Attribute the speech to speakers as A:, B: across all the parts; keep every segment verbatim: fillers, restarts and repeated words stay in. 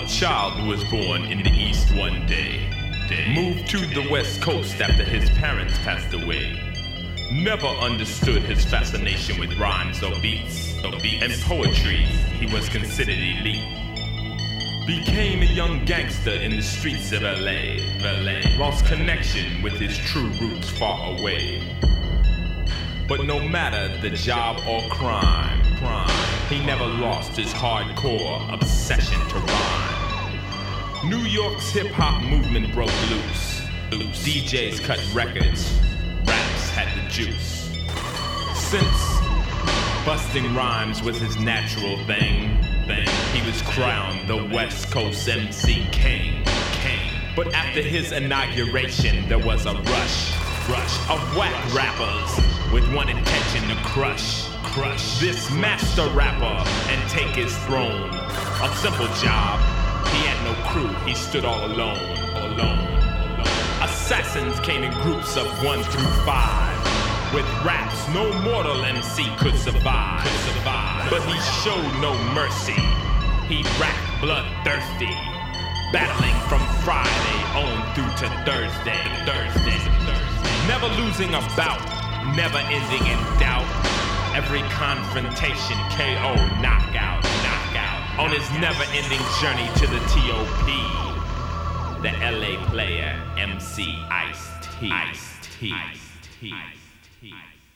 A: child who was born in the East one day. Moved to the West Coast after his parents passed away. Never understood his fascination with rhymes or beats. And poetry, he was considered elite. Became a young gangster in the streets of L A. L A. Lost connection with his true roots far away. But no matter the job or crime, crime, he never lost his hardcore obsession to rhyme. New York's hip-hop movement broke loose. loose. D Js cut records, raps had the juice. Since busting rhymes was his natural thing, thing, he was crowned the West Coast M C King, King. But after his inauguration, there was a rush, rush of whack rappers with one intention to crush, crush this master rapper and take his throne. A simple job. He had no crew, he stood all alone, alone, alone. Assassins came in groups of one through five. With raps, no mortal M C could survive, could survive. But he showed no mercy. He rapped bloodthirsty, battling from Friday on through to Thursday, Thursday, Thursday. Never losing a bout, never ending in doubt. Every confrontation, K O, knockout, knockout. On his never-ending journey to the T O P, the L A player, M C Ice-T. Ice-T. Ice-T. Ice-T.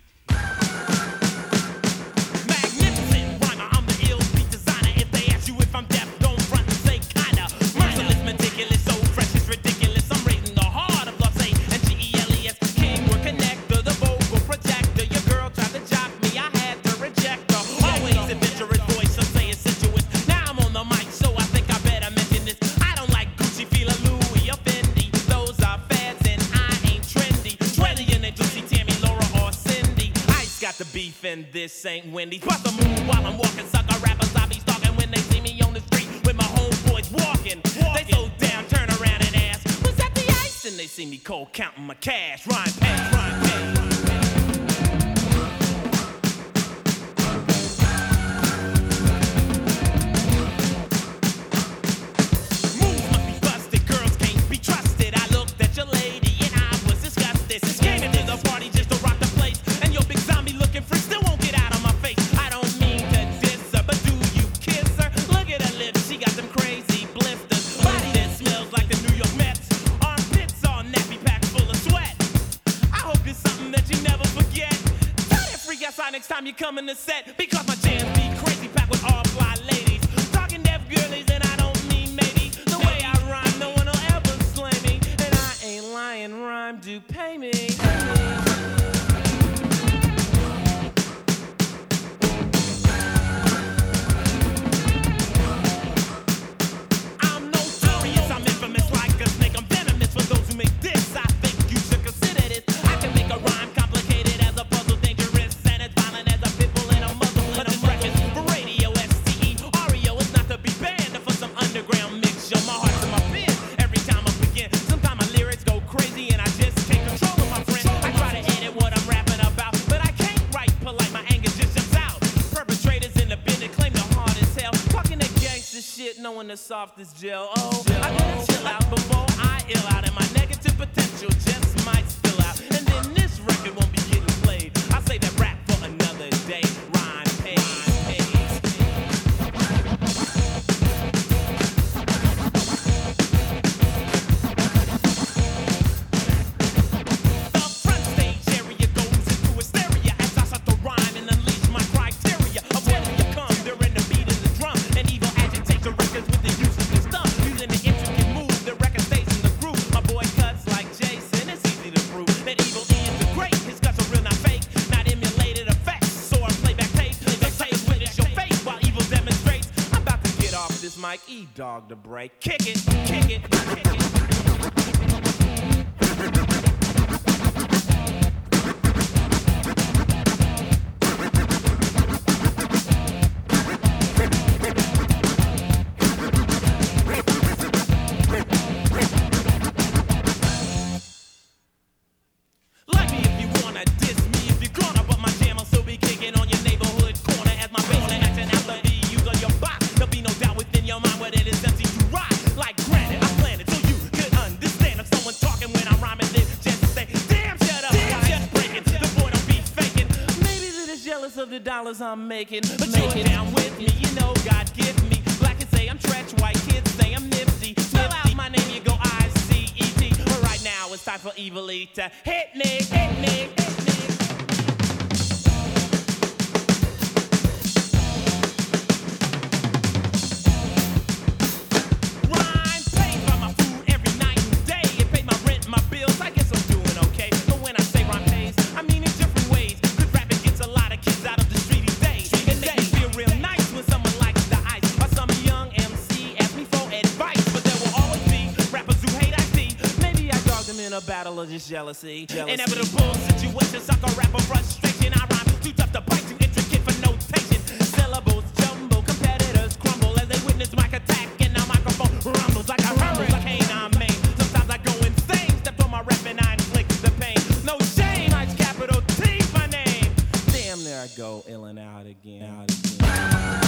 A: Magnificent rhymer, I'm the ill beat designer. If they ask you if I'm deaf, don't front and say kinda. Merciless, meticulous, so fresh, it's ridiculous. I'm raising the heart of Los A and G E L E S. King, we're connector, the vocal projector. Your girl tried to jock me, I had to reject her. Always adventurous voice, some say it's sensuous. The mic, so I think I better mention this. I don't like Gucci, Fila, Louis, or Fendi. Those are fads and I ain't trendy. Trillion and Juicy, Tammy, Laura, or Cindy. Ice got the beef and this ain't Wendy. Bust a move while I'm walking, sucker rappers I be stalking when they see me on the street with my homeboys walking. walking. They slow down, turn around and ask, was that the Ice? And they see me cold counting my cash. Rhyme pass, rhyme pass. Next time you come in the set, because my jams be crazy, packed with all fly ladies, talking deaf girlies, and I don't mean maybe. The way I rhyme, no one will ever slay me, and I ain't lying. Rhyme do pay me. I'm notorious, I'm infamous like a snake. I'm venomous for those who make this. I think you should consider this. I can make a rhyme complicated as a puzzle, dangerous. Knowing the softest gel. Oh, I gotta chill out before I ill out, and my negative potential just might spill out. And then this record won't be getting played. I say that rap for another day. Rhyme pays. The front stage area goes into hysteria as I start to rhyme and unleash my criteria of where you come during the beat of the drum. And evil agitates the records with the use of the stuff. Using the intricate moves, the record stays in the groove. My boy cuts like Jason, it's easy to prove that evil Ian's a great. His cuts are real, not fake, not emulated effects. So I play back tape, they say it's witness your face while evil demonstrates. I'm about to get off this mic, E-Dog the break. Kick it, kick it, kick it. What it is empty to rock.
B: of the dollars I'm making. But you're down with me, you know God give me. Black and say I'm Tretch, white kids say I'm Nipsey. Spell out my name, you go I C E T. But right now it's time for Evilly to hit me, hit me, hit me. Rhyme pays for my food every night and day. It pay my rent, my bills, I guess I'm doing okay. But when I say rhyme pays, I mean in different ways. Cause rapping gets a lot of kids out of the street these days. It makes me feel real nice when someone likes the ice. Or some young M C asks me for advice. But there will always be rappers who hate I C. Maybe I dogged them in a battle of just jealousy. jealousy. Inevitable situations, suck a rapper frustration. I rhyme too tough to bite, too intricate for notation. Syllables jumble, competitors crumble as they witness my attack. And now microphone rumbles like a hurricane I made. Sometimes I go insane, step on my rap and I inflict the pain. No shame, I capital T my name. Damn, there I go, ill and out again. Out again.